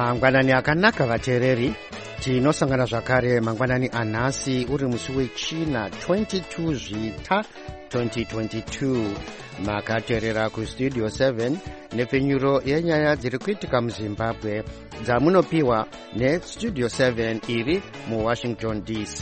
Mangwanani akanaka vateereri, tinosangana zvakare mangwanani anhasi uri musi wechina 22 zvita 2022. Makateerera kustudio 7 nepfenyuro yenyaya dziri kuitika muZimbabwe dzamunopiwa nestudio 7 iri muWashington DC.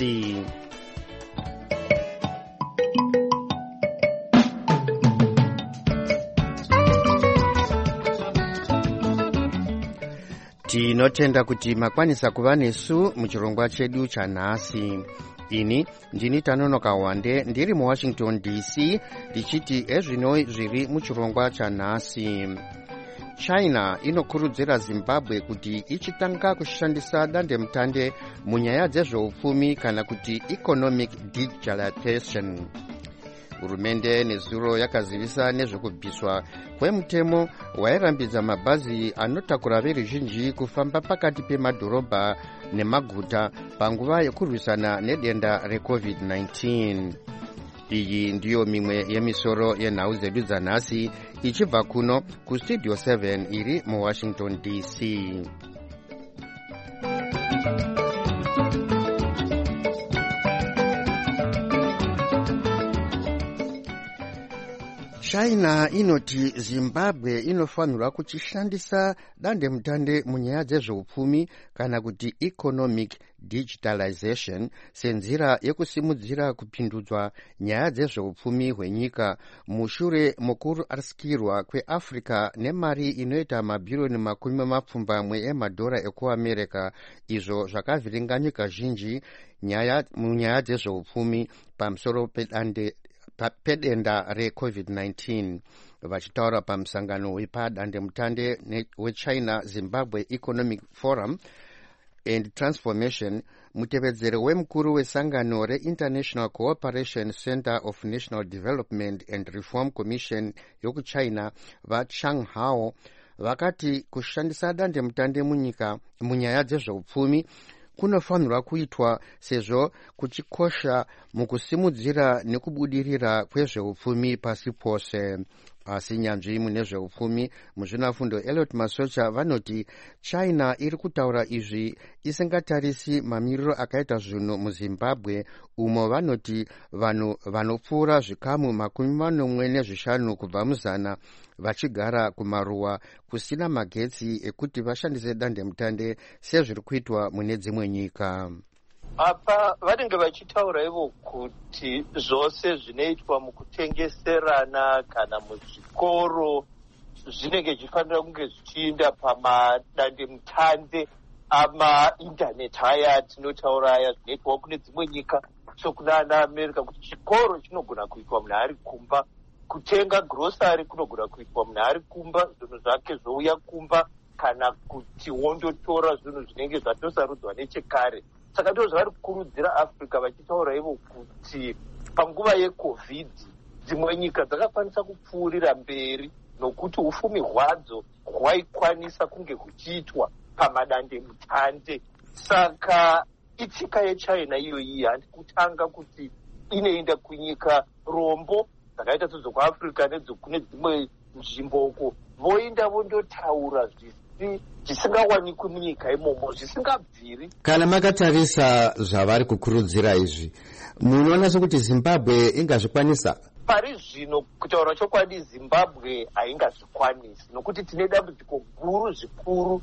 Tinotenda kuti makwanisa kuva nesu muchirongwa chedu chanhasi. Ini ndini Tanonoka Wande ndiri muWashington DC ndichiti ezvino zviri muchirongwa chanhasi. China inokurudzira Zimbabwe kuti ichitanga kushandisa dandemutande munyaya dzezveupfumi kana kuti economic digitalization. Hurumende nezuro yakazivisa nezvekubviswa kwemutemo wairambidza mabhazi anotakura veruzhinji kufamba pakati pemadhorobha nemaguta panguva yekurwisana nedenda reCovid-19. Iyi ndiyo mimwe yemisoro yenhau dzedu dzanhasi ichibva kuno kustudio 7 iri muWashington DC. China inoti Zimbabwe inofanirwa kuchishandisa dandemutande munyaya dzezveupfumi kana kuti economic digitalization senzira yekusimudzira kupindudzwa nyaya dzezveupfumi hwenyika mushure mokurasikirwa kweAfrica nemari inoita mabhiriyoni 10 emadhora ekuAmerica, izvo zvakavhiringa nyika zhinji munyaya dzezveupfumi pamusoro pedenda reCovid-19. Vachitaura pamusangano wepadandemutande weChina Zimbabwe Economic Forum and Transformation, mutevedzeri wemukuru wesangano reInternational Cooperation Center of National Development and Reform Commission yokuChina vaChang Hao vakati kushandisa dandemutande munyika munyaya dzezveupfumi kunofanirwa kuitwa sezvo kuchikosha mukusimudzira nekubudirira kwezveupfumi pasi pose. Asi nyanzvi mune zveupfumi muzvinafundo Elliot Masocha vanoti China iri kutaura izvi isingatarisi mamiriro akaita zvinhu muZimbabwe, umo vanoti vanhu vanopfuura zvikamu 45 kubva muzana vachigara kumaruwa kusina magetsi ekuti vashandise dandemutande sezviri kuitwa mune dzimwe nyika. Apa vanenge vachitaura ivo kuti zvose zvinoitwa mukutengeserana kana muzvikoro zvinenge zvifanira kunge zvichiinda pamadandemutande amaindaneti aya atinotaura aya zvinoitwa kune dzimwe nyika sokuna America, kuti chikoro chinogona kuitwa munhu ari kumba, kutenga grosari kunogona kuitwa munhu ari kumba, zvinhu zvake zvouya kumba, kana kuti wondotora zvinhu zvinenge zvatosarudzwa nechekare. Saka ndizvo zvavari kukurudzira Africa vachitaura ivo kuti panguva yeCovid dzimwe nyika dzakakwanisa kupfuurira mberi nokuti ufumi hwadzo hwaikwanisa kunge huchiitwa pamadandemutande. Saka itsika yeChina iyoyi handikutanga kuti inoenda kunyika rombo dzakaita sedzokwaAfrica nedzokune dzimwe nzvimbo uko voenda vondotaura zvisingawanikwi munyika imomo, zvisingabviri. Kana makatarisa zvavari kukurudzira izvi, munoona sokuti Zimbabwe ingazvikwanisa? Pari zvino kutaura chokwadi Zimbabwe haingazvikwanisi, nokuti tine dambudziko guru zvikuru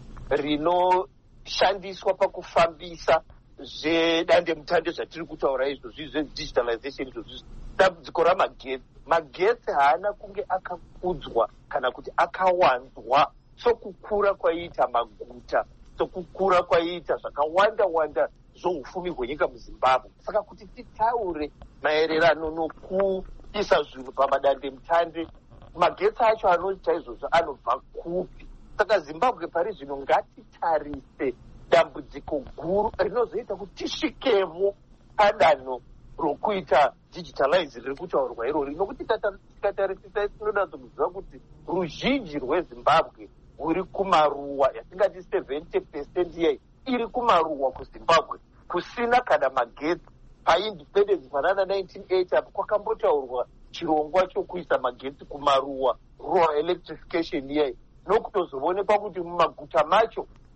rinoshandiswa pakufambisa zvedandemutande zvatiri kutaura izvozvi zvedigitalization izvozvi, dambudziko ramagetsi. Magetsi haana kunge akakudzwa kana kuti akawanzwa sokukura kwaita maguta, sokukura kwaita zvakawanda zvoufumi hwenyika muZimbabwe. Saka kuti titaure maererano nokuisa zvinhu pamadandemutande, magetsi acho anoita izvozvo anobva kupi? Saka Zimbabwe pari zvino ngatitarise dambudziko guru rinozoita kuti tisvikemo padanho rokuita digitalize riri kutaurwa irori, nokuti tikatarisisa tinoda kuziva kuti ruzhinji rweZimbabwe ruri kumaruwa, yatingati 70% yai iri kumaruwa kuZimbabwe, kusina kana magetsi. Paindependence panana 1980 apo kwakambotaurwa chirongwa chokuisa magetsi kumaruwa, rural electrification yai, nokutozoonekwa kuti mumaguta macho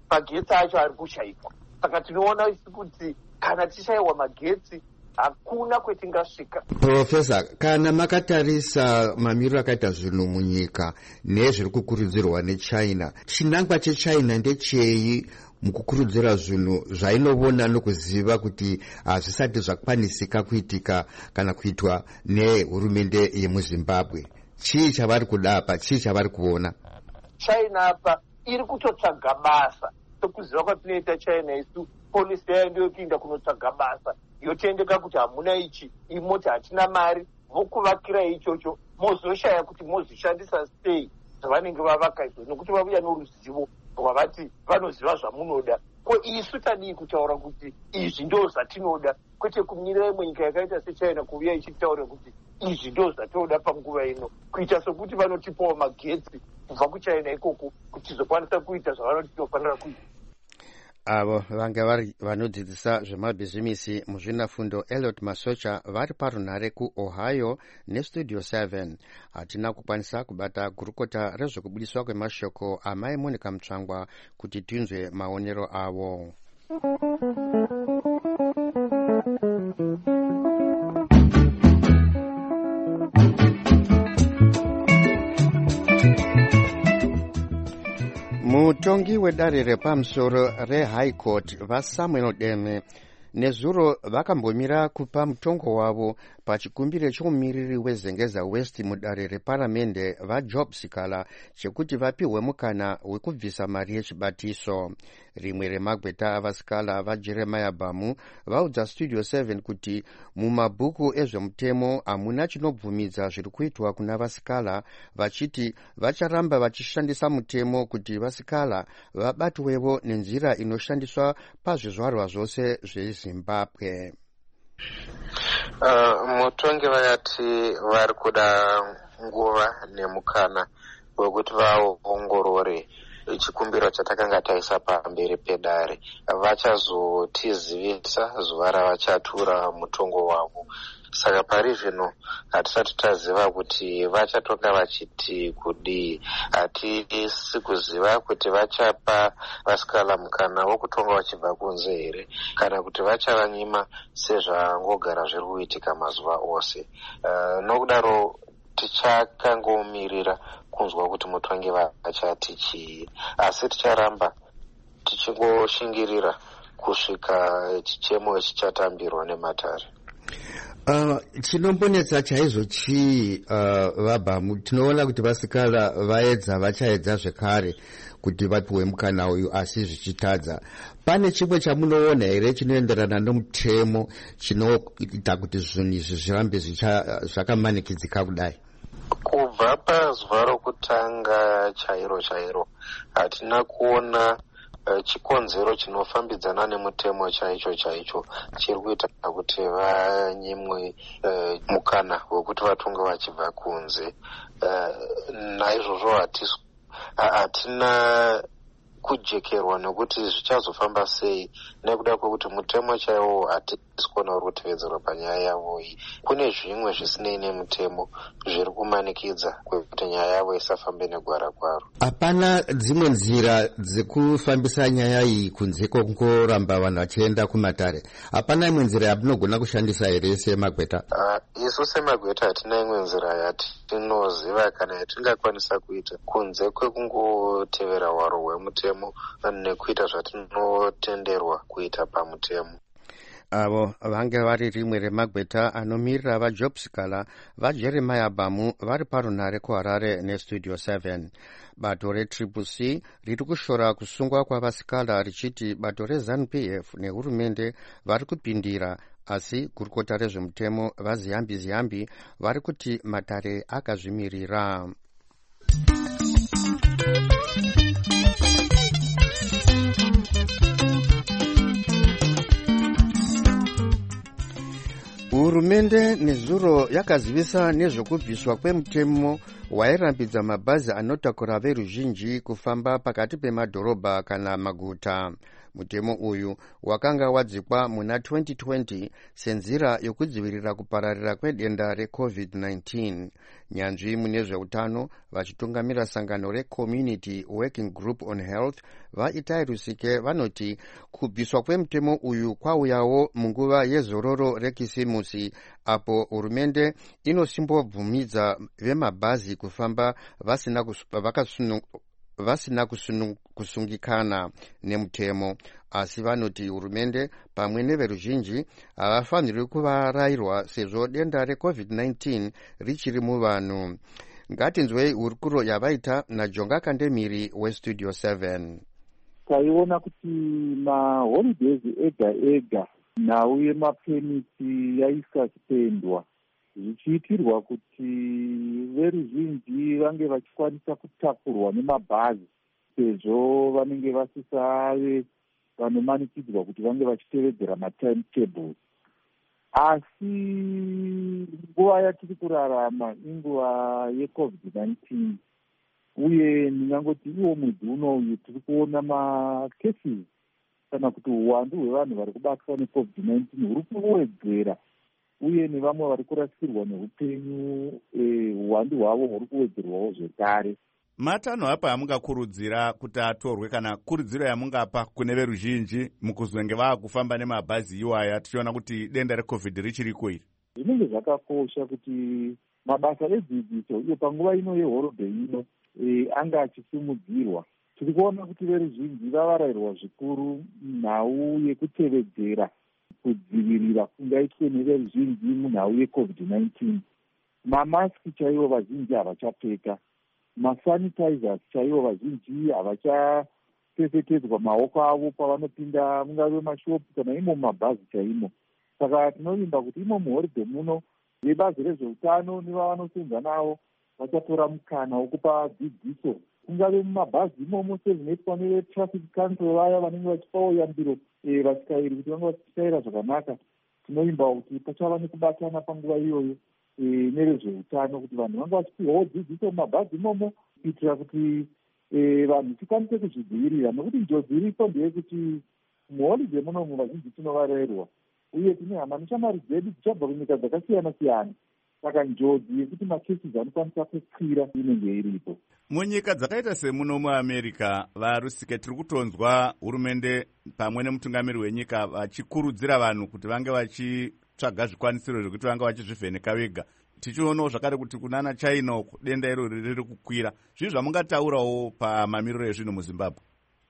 magetsi acho ari kushaikwa. Saka tinoona kuti kana tishaiwa magetsi hakuna kwetingasvika. Profesa, kana makatarisa mamiriro akaita zvinhu munyika nezviri kukurudzirwa nechina, chinangwa chechina ndechei mukukurudzira zvinhu zvainoona nokuziva kuti hazvisati zvakwanisika kuitika kana kuitwa nehurumende yemuZimbabwe? Chii chavari kuda apa? Chii chavari kuona? China apa iri kutotsvaga basa. Tokuziva kwatinoita China isu, polisi yayo ndoyokuinda kunotsvaga basa, yotendeka kuti hamuna ichi, imoti hatina mari, vokuvakira ichocho, mozoshaya kuti mozvishandisa sei zvavanenge vavaka izvo, nokuti vabuya noruzivo rwavati vanoziva zvamunoda. Ko isu tadii kutaura kuti izvi ndo zvatinoda, kwete kumirira imwe nyika yakaita sechina kuuya ichitaura kuti izvi ndo zvatinoda panguva ino, kuita sokuti vanotipawo magetsi kubva kuchina ikoko kuti tizokwanisa kuita zvavanoti tinofanira kuita. Avo vange vari vanodzidzisa zvemabhizimisi muzvinafundo Elliot Masocha vari parunhare kuOhio nestudio 7. Hatina kukwanisa kubata gurukota rezvekubudiswa kwemashoko amai Monica Mutsvangwa kuti tinzwe maonero avo. Mutongi wedare repamusoro reHigh Court vaSamuel Deme nezuro vakambomira kupa mutongo wavo pachikumbiro chomumiriri weZengeza West mudare reparamende vaJob Sikala chekuti vapiwe mukana wekubvisa mari yechibatiso. Rimwe remagweta avasikala vaJeremiah Bamu vaudza Studio 7 kuti mumabhuku ezvemutemo hamuna chinobvumidza zviri kuitwa kuna vasikala, vachiti vacharamba vachishandisa mutemo kuti vasikala vabatwewo nenzira inoshandiswa pazvizvarwa zvose zveZimbabwe. Mutongi vakati vari kuda nguva nemukana wekuti vaongorore chikumbiro chatakanga taisa pamberi pedare. Vachazotizivisa zuva ravachatura mutongo wavo. Saka pari zvino hatisati taziva kuti vachatonga vachiti kudii. Hatisi kuziva kuti vachapa vasikala mukana wokutonga vachibva kunze here kana kuti vachavanyima sezvangogara zviri kuitika mazuva ose. Nokudaro tichakangomirira kunzwa kuti mutongi vachati chii, asi ticharamba tichingoshingirira kusvika chichemo chichatambirwa nematare. Chinombonetsa chaizvo chii vaBamu? Tinoona kuti vasikala vachaedza zvekare kuti vapiwe mukana uyu asi zvichitadza. Pane chimwe chamunoona here chinoenderana nomutemo chinoita kuti zvinhu izvi zvirambe zvakamanikidzika kudai? Kubva pazuva rokutanga chairo hatina kuona chikonzero chinofambidzana nemutemo chaicho chiri kuita kuti vanyimwe mukana wekuti vatonge vachibva kunze. Naizvozvo hatina kujekerwa nekuti zvichazofamba sei, nekuda kwekuti mutemo chaiwo hatisi kuona uri kutevedzerwa panyaya yavo iyi. Kune zvimwe zvisinei nemutemo zviri kumanikidza kwekuti nyaya yavo isafambe negwara kwaro. Hapana dzimwe nzira dzekufambisa nyaya iyi kunze kwekungoramba vanhu vachienda kumatare? Hapana imwe nzira yamunogona kushandisa here semagweta? Isu semagweta hatina imwe nzira yatinoziva kana yatingakwanisa kuita kunze kwekungotevera hwaro hwemutemo nekuita zvatinotenderwa kuita pamutemo. Avo vange vari rimwe remagweta anomirira vaJob Sikala vaJeremiah Bamu vari parunhare kuHarare nestudio 7. Bato reCCC riri kushora kusungwa kwavasikala richiti bato reZANU-PF nehurumende vari kupindira, asi gurukota rezvemutemo vaZiyambi vari kuti matare akazvimirira. Hurumende nezuro yakazivisa nezvekubviswa kwemutemo wairambidza mabhazi anotakura veruzhinji kufamba pakati pemadhorobha kana maguta. mutemo uyu wakanga wadzikwa muna 2020 senzira yokudzivirira kupararira kwedenda reCovid-19. nyanzvi mune zveutano vachitungamira sangano reCommunity Working Group on Health vaItai Rusike vanoti kubviswa kwemutemo uyu kwauyawo munguva yezororo rekisimusi apo hurumende inosimbobvumidza vemabhazi kufamba vasina kusungikana nemutemo, asi vanoti hurumende pamwe neveruzhinji havafaniri kuvarayirwa sezvo denda reCovid-19 richiri muvanhu. Ngatinzwei hurukuro yavaita naJonga Kandemiri weStudio 7. Taiona kuti maholidays ega ega nhau yemapemiti yaisasipendwa zvichiitirwa kuti veruzhinji vange vachikwanisa kutakurwa nemabhazi sezvo vanenge vasisave vanomanikidzwa kuti vange vachitevedzera matimetable. Asi nguva yatiri kurarama inguva yeCovid-19 uye ndingangoti iwo mwedzi unoyu tiri kuona macases kana kuti uwandu hwevanhu vari kubatwa neCovid-19 huri kuwedzera uye nevamwe vari kurasikirwa neupenyu uwandu hwavo huri kuwedzerwawo zvekare. Matanho apa amungakurudzira kuti atorwe kana kurudziro yamungapa kune veruzhinji mukuzwenge vaakufamba nemabhazi iwaya tichiona kuti denda reCovid richiriko iri? Zvinenge zvakakosha kuti mabasa edzidziso iyo panguva ino yehorodheyi ino anga achisimudzirwa. Tiri kuona kuti veruzhinji vavarayirwa zvikuru nhau yekutevedzera kudzivirira kungaitwe neveruzhinji munhau yeCovid-19. Mamasiki chaivo vazhinji havachapfeka, masanitizers chaivo vazhinji havachapfekedzwa maoko avo pavanopinda mungave mashopu kana imo mumabhazi chaimo. Saka tinovimba kuti imo muhoridhe muno vebazi rezveutano nevavanosenza navo vachatora mukana wokupa dzidziso kungave mumabhazi imomo sezvinoitwa nevetraffic council vaya vanenge vachipawo yambiro vatyairi kuti vange vachityaira zvakanaka. Tinovimba kuti pachava nekubatana panguva iyoyo nevezveutano kuti vanhu vange vachipiwawo dzidziso mumabhazi imomo kuitira kuti vanhu tikwanise kuzvidzivirira, nokuti njodzi iripo ndeyekuti muholidhe munomu vazhinji tinovarayirwa uye tine hama neshamwari dzedu dzichabva kunyika dzakasiyana siyana. Saka njodzi yekuti macases anokwanisa kukwira inenge iripo. Munyika dzakaita semuno muAmerica, vaRusike, tiri kutonzwa hurumende pamwe nemutungamiri wenyika vachikurudzira vanhu kuti vange vachitsvaga zvikwanisiro zvekuti vange vachizvivheneka vega. Tichionawo zvakare kuti kunana China denda iro riri kukwira. Zvizvi zvamungataurawo pamamiriro ezvino muZimbabwe?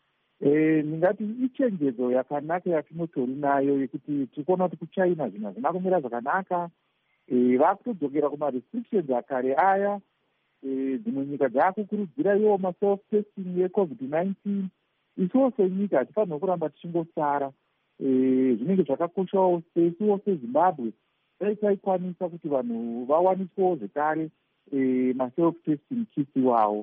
Ndingati ichenjedzo yakanaka yatinotori nayo yekuti tikuona kuti kuChina zvinhu hazvina kumira zvakanaka. Vakutodzokera kumarestrictions akare aya. Dzimwe nyika dzaakukurudzira iwo maself testing yeCovid-19. Isuwo senyika hatifanira kuramba tichingosara. Zvinenge zvakakoshawo sesuwo seZimbabwe dai taikwanisa kuti vanhu vawaniswewo zvekare maself testing kits iwawo.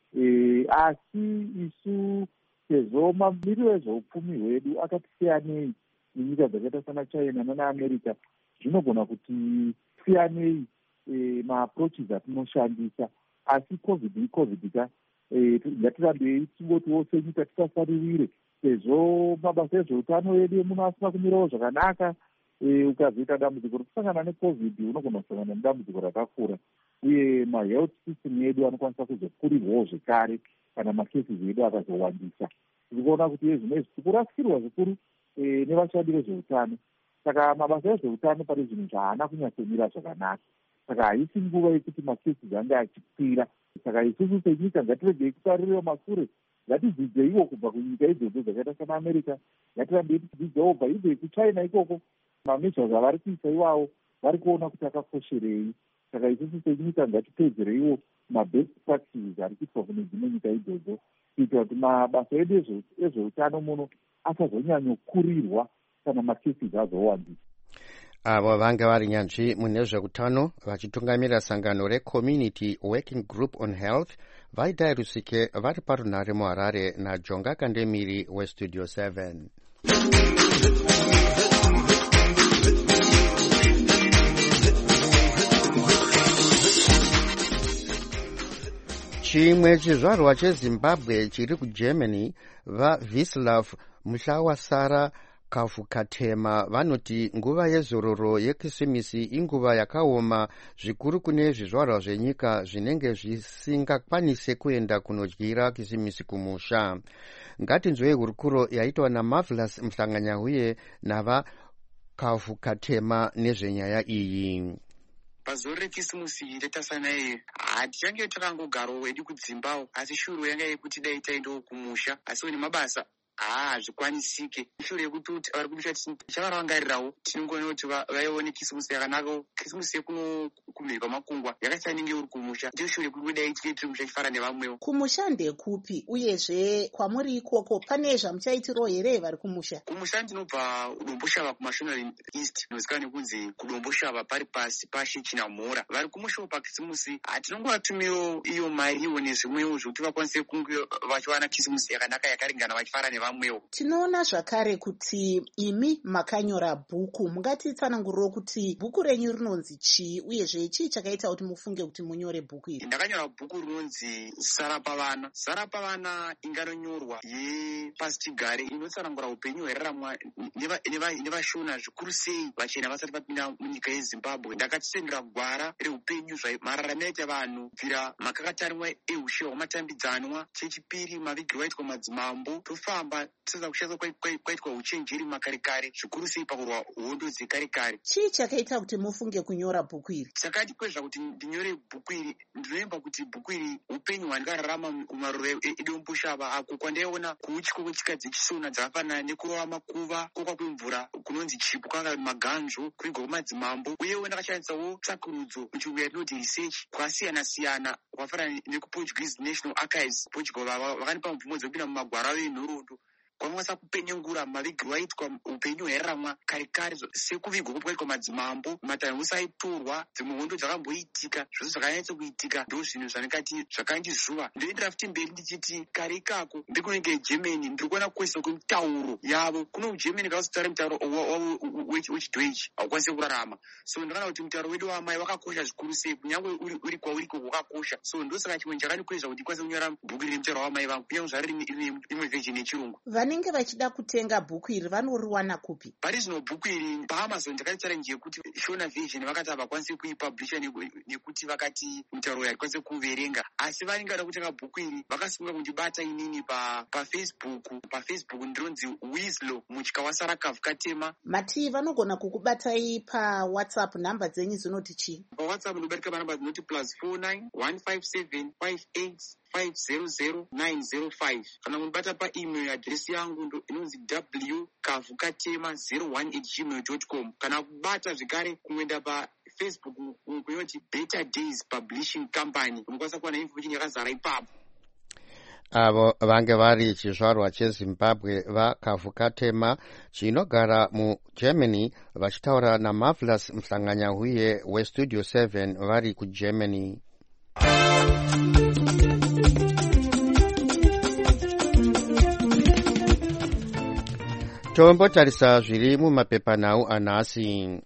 Asi isu sezvo mamiriro ezveupfumi hwedu akati siyanei nenyika dzakaita sana China nanaAmerica, zvinogona kuti siyanei maapproaches atinoshandisa. Asi COVID ka ngatirambei tingotiwo senyika tisasaririre sezvo mabasa ezveutano edu emuno asina kumirawo zvakanaka. Ukazoita dambudziko rokusangana neCovid unogona kusangana nedambudziko rakakura uye mahealth system edu anokwanisa kuzokurirwawo zvekare kana macases edu akazowandisa. Tiri kuona kuti ezvinezvi tiri kurasikirwa zvikuru nevashandi vezveutano. Saka mabasa ezveutano pane zvinhu zvaana kunyatsomira zvakanaka. Saka haisi nguva yekuti macases ange achikwira. Saka isusu senyika ngatiregei kutaririrewo masure. Ngatidzidzeiwo kubva kunyika idzodzo dzakaita sana America. Ngatirambei tichidzidzawo kubva ibve kuChina ikoko. Mamezhas avari kuisa iwawo vari kuona kuti akakosherei. Saka isusu senyika ngatiteedzereiwo mabest practices ari kuitwa kune dzimwe nyika idzodzo kuitira kuti mabasa edu ezveutano muno asazonyanyokurirwa kana macases azowandisa. Avo vanga vari nyanzvi mune zveutano vachitungamira sangano reCommunity Working Group on Health vaItai Rusike vari parunhare muHarare naJonga Kandemiri weStudio 7. Chimwe chizvarwa cheZimbabwe chiri kuGermany, vaVislav Mushawasara Kavukatema vanoti nguva yezororo yekisimisi inguva yakaoma zvikuru kune zvizvarwa zvenyika zvinenge zvisingakwanise kuenda kunodyira kisimisi kumusha. Ngatinzwei hurukuro yaitwa naMarvelous Mhlanganyauye navakavukatema nezvenyaya iyi. Pazuva rekisimusi ndatasanaye hatichange takangogarawo wedu kudzimbawo, asi shuro yanga yekuti dai taendawo kumusha, asi one mabasa hazvikwanisike. Shure yekuti vari kumusha tichavarangarirawo tinongoona kuti vaione kisimusi yakanakawo. Kisimusi yekuno kumhiri kwamakungwa yakasiyana nenge uri kumusha. Ndiyo shure yekuti dai tiri musha chifara nevamwewo. Kumusha ndekupi uyezve kwamuri ikoko pane zvamuchaitirawo here vari kumusha? Kumusha ndinobva Udomboshava kuMashonaland East, inozikanwa nekunzi kudomboshava pari pasi pashe Chinamhora. Vari kumushawo pakisimusi hatinongovatumirawo iyo mariwo nezvimwewo zvokuti vakwanise kunge vachiwana kisimusi yakanaka yakaringana vachifara nevamwewo. Tinoona zvakare kuti imi makanyora bhuku, mungatitsananguriro kuti bhuku renyu rinonzi chii uyezve chii chakaita kuti mufunge kuti munyore bhuku iri? Ndakanyora bhuku rinonzi Sara Pavana. Sara Pavana inganonyorwa yepasichigare inotsanangura upenyu hweraramwa nevashona zvikuru sei vachena vasati vapinda munyika yeZimbabwe. Ndakatisendera gwara reupenyu mararamiro aita vanhu kubvira makakatarimwa eushe hwamatambidzanwa, chechipiri mavigiro aitwa madzimambo, tofamba tisaza kushandisa kwaitwa uchenjeri makare kare, zvikuru sei pakurwa hondo dzekare kare. Chii chakaita kuti mufunge kunyora bhuku iri? Chakati kwezva kuti ndinyore bhuku iri, ndinoemba kuti bhuku iri upenyu hwandakararama kumaroro edomboshava, ako kwandaiona kuutya kwechika dzechisona dzakafanana nekurova makuva, kokwa kwemvura kunonzi chipu, kwanga maganzvo, kuigwa kwemadzimambo, uyewo ndakashandisawo tsvakurudzo muchirungu yatinoti research kwasiyana-siyana, kwafanana nekuPortuguese National Archives Portugal, vakanipa mvumo dzekupinda mumagwara avo enhoroondo kwamwasa kupenyengura mavigiro aitwa upenyu hweraramwa kare kare, sekuvigwa kwaitwa madzimambo, matanhusi aitorwa, dzimwe hondo dzakamboitika, zvose zvakanyatsa kuitika. Ndo zvinhu zvandikati zvakandizvuva. Ndoendera futi mberi ndichiti kare ikako ndikunenge Germany ndiri kuona kukwesera kwemitauro yavo. Kuno kuGermany kavazotaura mutauro wavo wechiDeutsche haukwanisi kurarama. So ndakaona kuti mutauro wedu wamai wakakosha zvikuru sei, kunyange uri kwauriko wakakosha. So ndosaka chimwe chakandikwezva kuti ndikwanise kunyora bhuku rine mutauro wamai vangu, kunyange zvaro rine imwe version yechirungu. Vanenge vachida kutenga bhuku iri vanoriwana kupi? Pari zvino bhuku iri paAmazon ndakati challenge yekuti Shona Vision vakati havakwanisi kuipublisha nekuti vakati mutauro haikwanisi kuverenga, asi vanenge vada kutenga bhuku iri vakasunga kundibata inini paFacebook ndinonzi Wizlo mutya waSara Kavukatema. Mati vanogona kukubatai paWhatsApp, nhamba dzenyu dzinoti chii? PaWhatsApp nobatika panhamba dzinoti +49 157 58 500 kana kunibata paemail adresi yangu inonzi wkavukatema01@gmail.com, kana kubata zvekare kungoenda paFacebook kunoti Better Days Publishing Company, unokwanisa kuwana information yakazara ipapo. Avo vange vari chizvarwa cheZimbabwe vaKavukatema chinogara muGermany vachitaura naMarvelous Mhlanganyauye weStudio 7 vari kuGermany. Tombotarisa zviri mumapepanhau anhasi.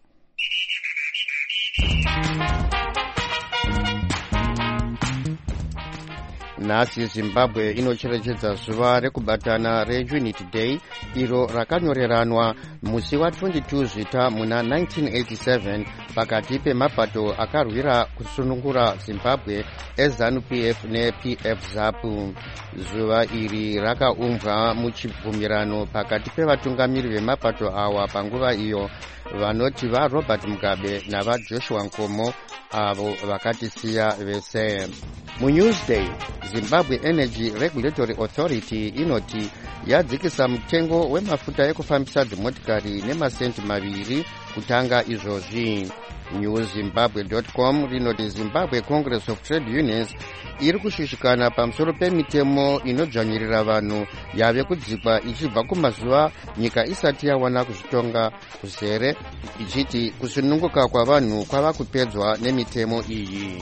Nhasi Zimbabwe inocherechedza zuva rekubatana reUnity Day, iro rakanyoreranwa musi wa22 Zvita muna 1987 pakati pemapato akarwira kusunungura Zimbabwe eZANU-PF nePF ZAPU. Zuva iri rakaumbwa muchibvumirano pakati pevatungamiri vemapato awa panguva iyo, vanoti vaRobert Mugabe navaJoshua Nkomo, avo vakatisiya vese. MuNewsday, Zimbabwe Energy Regulatory Authority inoti yadzikisa mutengo wemafuta ekufambisa dzimotikari nemasenti 2 kutanga izvozvi. NewZimbabwe.com rinoti Zimbabwe Congress of Trade Unions iri kushushikana pamusoro pemitemo inodzvanyirira vanhu yave kudzikwa ichibva kumazuva nyika isati yawana kuzvitonga kuzere, ichiti kusununguka kwavanhu kwava kupedzwa nemitemo iyi.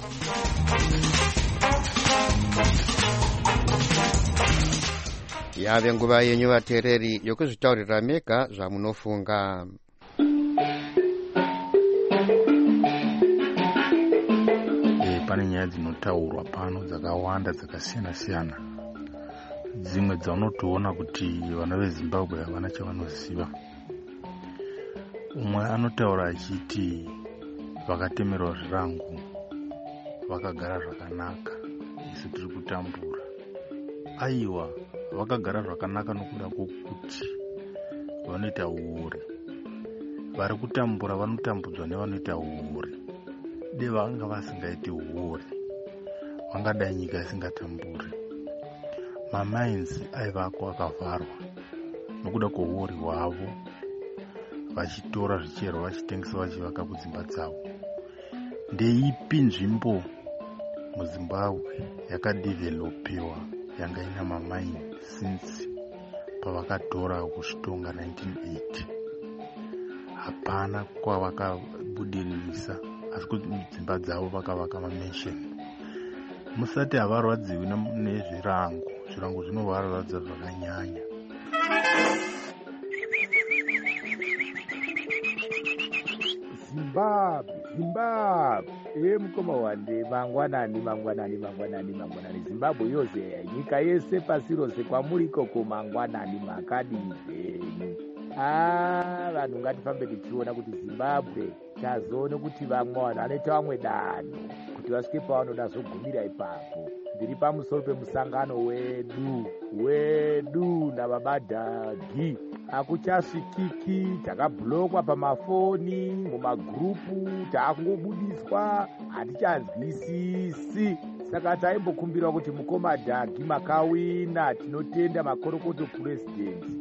Yave nguva yenyu vateereri yokuzvitaurira mega zvamunofunga. Pane nyaya dzinotaurwa pano dzakawanda dzakasiyana-siyana. dzimwe dzaunotoona kuti vana vezimbabwe havana chavanoziva. Umwe anotaura achiti vakatemerwa zvirango vakagara zvakanaka, isu tiri kutambura. Aiwa, vakagara zvakanaka nokuda kwokuti vanoita uore. Vari kutambura vanotambudzwa nevanoita uore. Dei vanga vasingaiti uore, vangadai nyika isingatamburi. Mamainzi aivako akavharwa nokuda kwouori hwavo, vachitora zvicherwa vachitengesa vachivaka kudzimba dzavo. Ndeipi nzvimbo muZimbabwe yakadivhelopiwa yanga ina mamaini since pavakatora kuzvitonga 1980? Hapana kwavakabudiririsa, asi kuti dzimba dzavo vakavaka mamensheni. Musati havarwadziwi nezvirango, zvirango zvinovarwadza zvakanyanya. Zimbabwe mukoma wande mangwanani. Zimbabwe yose nyika yese pasi rose kwamuri ikoko mangwanani makadizvenyu. Vanhu ngatifambe tichiona kuti Zimbabwe tazoone kuti vamwe vanhu vanoita vamwe danho kuti vasvike pavanoda zogumira ipapo. Ndiri pamusoro pemusangano wedu navabadhagi. Hakuchasvikiki, takabhulokwa pamafoni, mumagurupu, takungobudiswa, hatichazwisisi. Saka taimbokumbirwa kuti mukoma Dhagi makawina, tinotenda makorokoto purezidenti.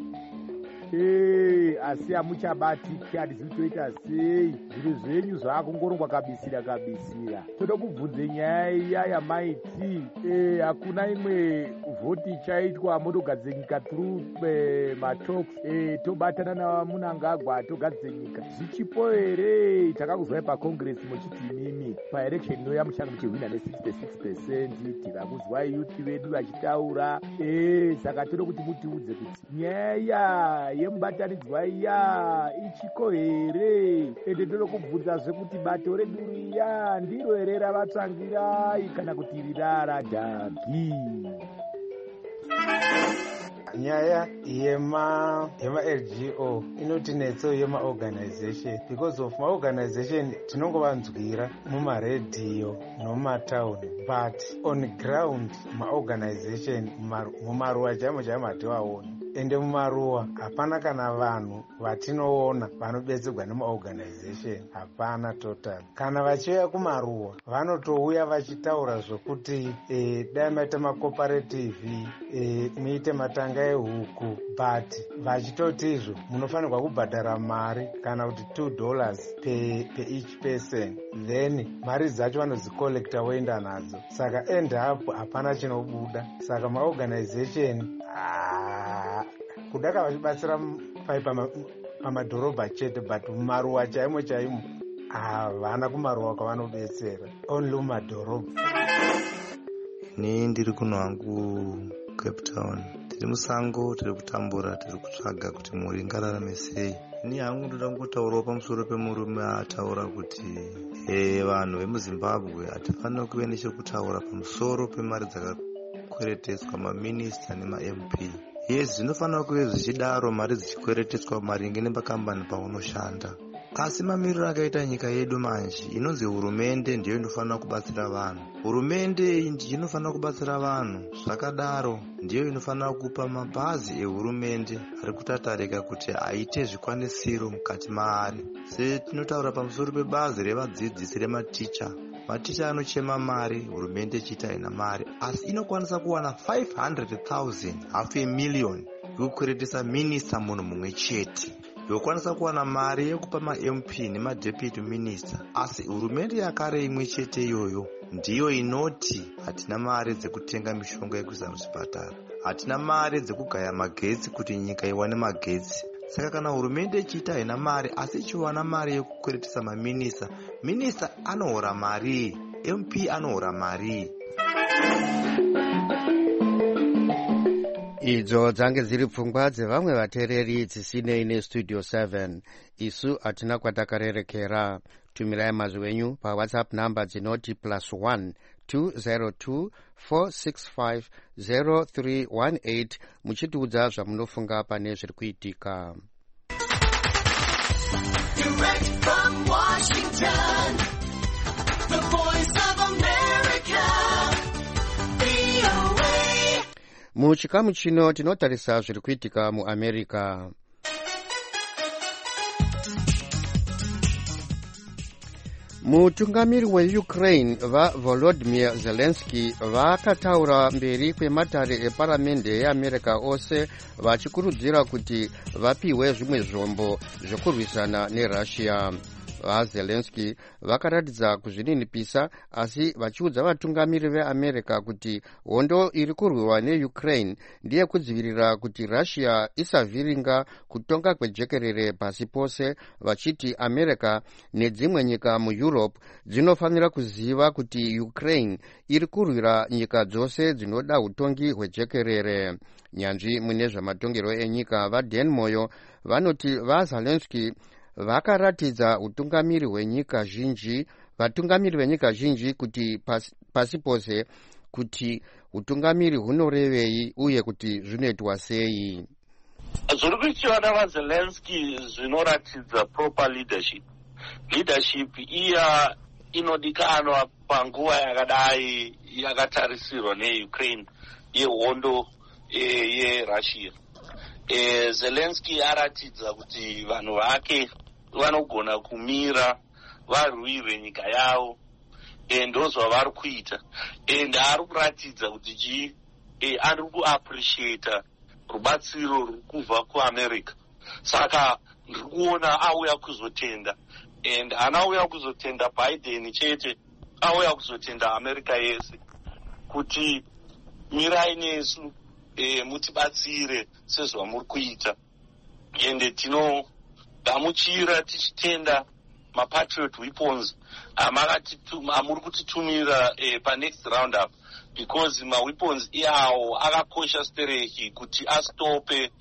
Asi hamuchabatiki, handisi toita sei, zviro zvenyu zvaakungorongwa kabisira. Toda kubvunze nyaya iya yamaiti, hakuna imwe vhoti ichaitwa motogadze nyika through matalks, tobatana naMunangagwa togadze nyika. Zvichipo here, takakuzwai pakongresi muchiti imimi paelection inoya muchange muchihwina ne66%, tikakuzwai youth vedu vachitaura. Saka toda kuti mutiudze kuti nyaya yemubatanidzwa iya ichiko here, ende toda kubvunzazve kuti bato redu riya ndiro here ravatsvangirai kana kuti rirara Dhagi. Nyaya yema-LGO inotinetso yema-organization, because of ma-organization tinongovanzwira mumaredhiyo nomumatauni, but on ground ma-organization mumaruwa chaimo hatiwaona. Ende mumaruwa hapana kana vanhu vatinoona vanobetserwa nemaorganization, hapana total. Kana vachiuya kumaruwa vanotouya vachitaura zvokuti dai maita macooperative, muite matanga ehuku, but vachitoti izvo munofanirwa kubhadhara mari kana kuti $2 per each person, then mari dzacho vanodzicollecta woenda nadzo. Saka end up hapana chinobuda. Saka maorganization kudaka vachibatsira pamadhorobha chete, but mumaruwa chaimo havana kumaruwa kwavanobetsera, only mumadhorobha. Ini ndiri kuno hangu Cape Town, tiri musango, tiri kutambura, tiri kutsvaga kuti mhuri ingararame sei. Ini hangu ndoda kungotaurawo pamusoro pemurume ataura kuti vanhu vemuZimbabwe hatifanira kuve nechekutaura pamusoro pemari dzakakwereteswa maminista nema-MP. Yes, zvinofanira kuve zvichidaro, mari dzichikwereteswa maringe nepakambani paunoshanda. Asi mamiriro akaita nyika yedu manje, inonzi hurumende ndiyo inofanira kubatsira vanhu. Hurumende inofanira kubatsira vanhu, zvakadaro ndiyo inofanira kupa mabhazi ehurumende ari kutatarika kuti aite zvikwanisiro mukati maari. Setinotaura pamusoro pebazi revadzidzisi rematicha. Maticha anochema mari, hurumende ichita haina mari, asi inokwanisa kuwana 500,000, half a million, yokukweretesa minista munhu mumwe chete. Yokwanisa kuwana mari yekupa ma-MP nema-deputy minister, asi hurumende yakare imwe chete iyoyo ndiyo inoti hatina mari dzekutenga mishonga yekuisa muzvipatara, hatina mari dzekugaya magetsi kuti nyika iwane magetsi. Saka kana hurumende ichiita haina mari asi ichiwana mari yekukweretesa maminista, minista anohora mari, MP anohora mari. Idzo dzange dziri pfungwa dzevamwe vateereri dzisinei nestudio 7. Isu hatina kwatakarerekera. Tumirai mazwi enyu paWhatsApp namba dzinoti +1 202-465-0318 muchitiudza zvamunofunga pane zviri kuitika. Direct from Washington, the Voice of America, VOA. Muchikamu chino tinotarisa zviri kuitika muAmerica. Mutungamiri weUkraine Volodymyr Zelensky vakataura mberi kwematare eparamende yeAmerica ose vachikurudzira kuti vapiwe zvimwe zvombo zvekurwisana neRussia. VaZelensky vakaratidza kuzvininipisa asi vachiudza vatungamiri veAmerica kuti hondo iri kurwiwa neUkraine ndiye kudzivirira kuti Russia isavhiringa kutonga kwejekerere pasi pose, vachiti America nedzimwe nyika muEurope dzinofanira kuziva kuti Ukraine iri kurwira nyika dzose dzinoda utongi hwejekerere. Nyanzvi mune zvamatongerwo enyika vaDan Moyo vanoti vaZelensky vakaratidza utungamiri hwenyika zhinji, vatungamiri venyika zhinji kuti pasi pose kuti utungamiri hunorevei uye kuti zvinoitwa sei. Zviri kuitiwa navaZelensky zvinoratidza proper leadership iya inodikanwa panguva yakadai yakatarisirwa neUkraine yehondo yeRussia. Zelensky aratidza kuti vanhu vake vanogona kumira varwire nyika yavo, ndozvavari kuita, ari kuratidza kuti ari kuappreciata rubatsiro ruri kubva kuAmerica. Saka ndiri kuona auya kuzotenda, anauya kuzotenda Biden chete, auya kuzotenda America yese kuti mirai nesu, mutibatsire sezvamuri kuita, ende tinogamuchira tichitenda mapatriot weapons amuri kutitumira panext roundup, because maweapons iyawo akakosha stereki kuti astope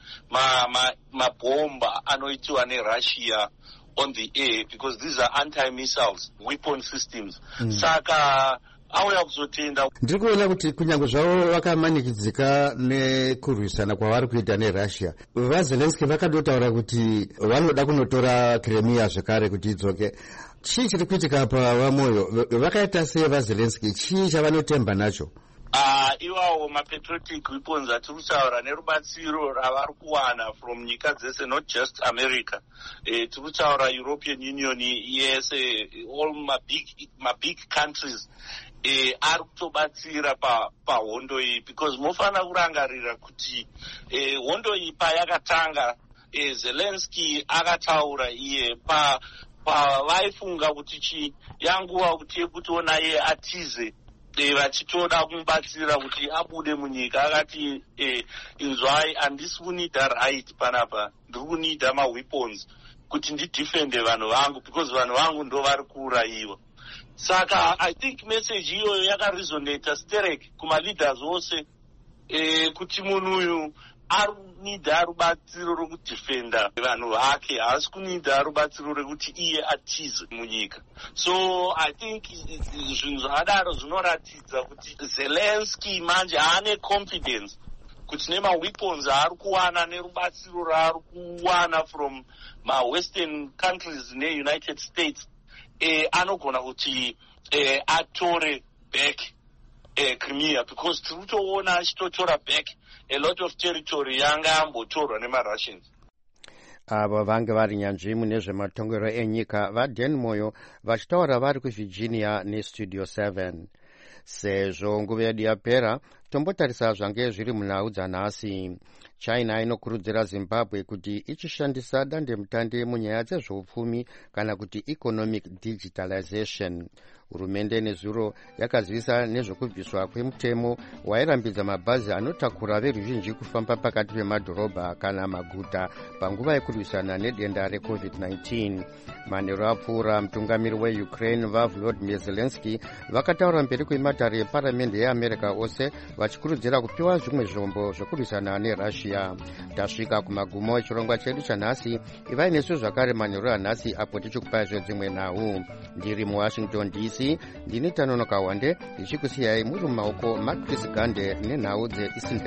mabhomba anoitiwa neRussia on the air, because these are anti-missiles weapon systems. Saka auya kuzotenda. Ndiri kuona kuti kunyange zvavo vakamanikidzika nekurwisana kwavari kuita neRussia, vaZelensky vakadotaura kuti vanoda kunotora Crimea zvekare kuti idzoke. Chii chiri kuitika pavamoyo? Vakaita sei vaZelensky? Chii chavanotemba nacho? Iwawo mapatriotic weapons atiri kutaura nerubatsiro ravari kuwana from nyika dzese, not just America. Tiri kutaura European Union yese, all mabig countries ari kutobatsira pahondo iyi, because mofanira kurangarira kuti hondo iyi payakatanga, Zelensky akataura iye pavaifunga kuti yanguva kuti yekutoona iye atize, vachitoda kumubatsira kuti abude munyika. Akati inzwai, handisi kunidha right panapa, ndiri kunidha maweapons kuti ndidefende vanhu vangu, because vanhu vangu ndo vari kuurayiwa. Saka I think message iyoyo yakaresonata sterek kumaleaders ose, kuti munhu uyu ari kunidha rubatsiro rokudefenda vanhu vake, haasi kunidha rubatsiro rekuti iye atize munyika. So I think zvinhu zvakadaro zvinoratidza kuti Zelensky manje haane confidence kuti nemaweapons aari kuwana nerubatsiro raari kuwana from mawestern countries neUnited States, anogona kuti atore back Crimea, because tiri kutoona achitotora back a lot of territory yanga ambotorwa nemaRussians. Ava vange vari nyanzvi mune zvematongero enyika vaDan Moyo vachitaura vari kuVirginia neStudio 7. Sezvo nguva yedu yapera, tombotarisa zvange zviri munhau dzanhasi. China inokurudzira Zimbabwe kuti ichishandisa dandemutande munyaya dzezveupfumi kana kuti economic digitalization. Hurumende nezuro yakazivisa nezvekubviswa kwemutemo wairambidza mabhazi anotakura veruzhinji kufamba pakati pemadhorobha kana maguta panguva yekurwisana nedenda reCovid-19. Manheru apfuura, mutungamiri weUkraine vaVolodymyr Zelensky vakataura mberi kwematare eparamende yeAmerica ose vachikurudzira kupiwa zvimwe zvombo zvokurwisana nerussia. Tasvika kumagumo echirongwa chedu chanhasi. Ivai nesu zvakare manheru anhasi apo tichikupai dzimwe nhau. Ndiri muWashington DC, ndini Tanonoka Wande, ndichikusiyai muri mumaoko maChris Gande nenhau dzeIsrael.